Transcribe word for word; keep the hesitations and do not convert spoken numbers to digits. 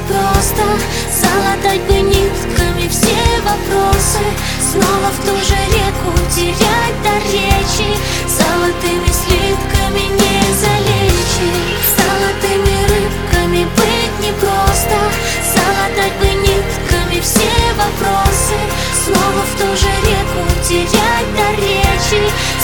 непросто. Залатать бы нитками все вопросы, снова в ту же реку терять до речи. Золотыми слитками не залечить, золотыми рыбками быть непросто. Залатать бы нитками все вопросы, снова в ту же реку терять до речи.